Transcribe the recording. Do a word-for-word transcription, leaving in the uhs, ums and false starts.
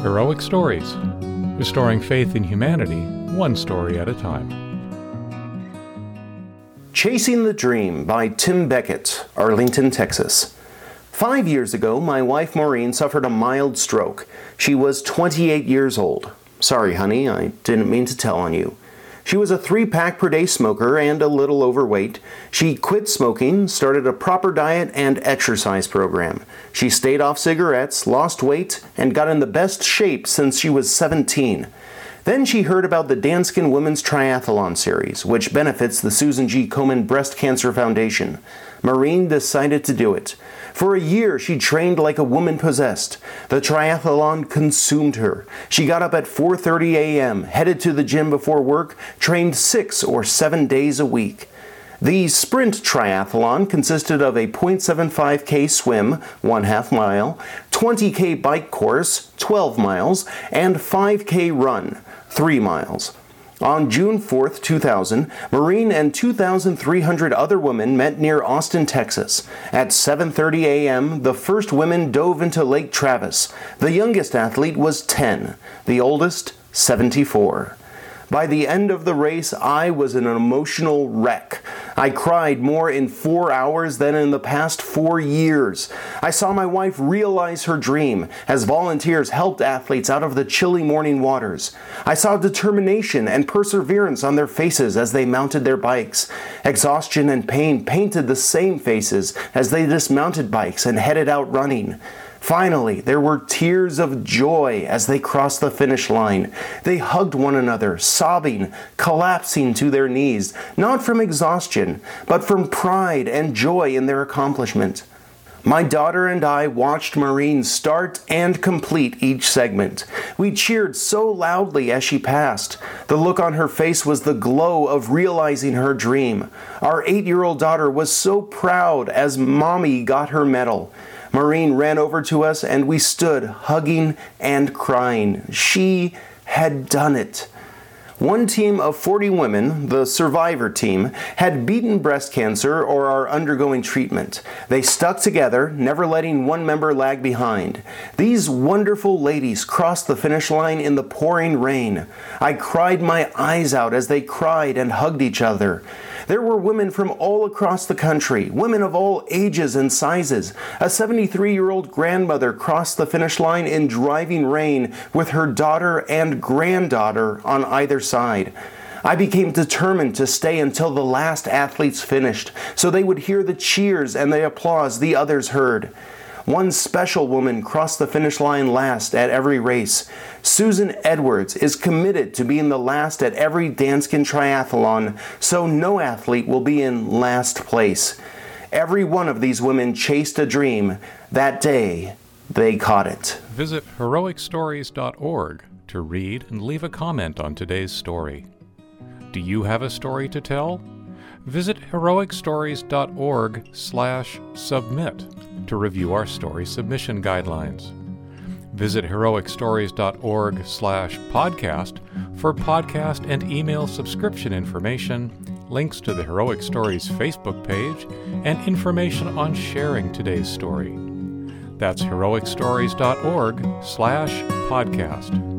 Heroic Stories, restoring faith in humanity, one story at a time. Chasing the Dream by Tim Beckett, Arlington, Texas. Five years ago, my wife Maureen suffered a mild stroke. She was twenty-eight years old. Sorry, honey, I didn't mean to tell on you. She was a three-pack per day smoker and a little overweight. She quit smoking, started a proper diet and exercise program. She stayed off cigarettes, lost weight, and got in the best shape since she was seventeen. Then she heard about the Danskin Women's Triathlon Series, which benefits the Susan G. Komen Breast Cancer Foundation. Maureen decided to do it. For a year, she trained like a woman possessed. The triathlon consumed her. She got up at four thirty a.m., headed to the gym before work, trained six or seven days a week. The sprint triathlon consisted of a point seven five K swim, one half mile, twenty K bike course, twelve miles, and five K run, three miles. On June fourth, two thousand, Maureen and two thousand three hundred other women met near Austin, Texas. At seven thirty a.m., the first women dove into Lake Travis. The youngest athlete was ten, the oldest, seventy-four. By the end of the race, I was an emotional wreck. I cried more in four hours than in the past four years. I saw my wife realize her dream as volunteers helped athletes out of the chilly morning waters. I saw determination and perseverance on their faces as they mounted their bikes. Exhaustion and pain painted the same faces as they dismounted bikes and headed out running. Finally, there were tears of joy as they crossed the finish line. They hugged one another, sobbing, collapsing to their knees, not from exhaustion, but from pride and joy in their accomplishment. My daughter and I watched Maureen start and complete each segment. We cheered so loudly as she passed. The look on her face was the glow of realizing her dream. Our eight-year-old daughter was so proud as Mommy got her medal. Maureen ran over to us and we stood hugging and crying. She had done it. One team of forty women, the Survivor team, had beaten breast cancer or are undergoing treatment. They stuck together, never letting one member lag behind. These wonderful ladies crossed the finish line in the pouring rain. I cried my eyes out as they cried and hugged each other. There were women from all across the country, women of all ages and sizes. A seventy-three-year-old grandmother crossed the finish line in driving rain with her daughter and granddaughter on either side. I became determined to stay until the last athletes finished, so they would hear the cheers and the applause the others heard. One special woman crossed the finish line last at every race. Susan Edwards is committed to being the last at every Danskin triathlon, so no athlete will be in last place. Every one of these women chased a dream. That day, they caught it. Visit heroic stories dot org to read and leave a comment on today's story. Do you have a story to tell? Visit heroic stories dot org slash submit to review our story submission guidelines. Visit heroic stories dot org slash podcast for podcast and email subscription information, links to the Heroic Stories Facebook page, and information on sharing today's story. That's heroic stories dot org slash podcast.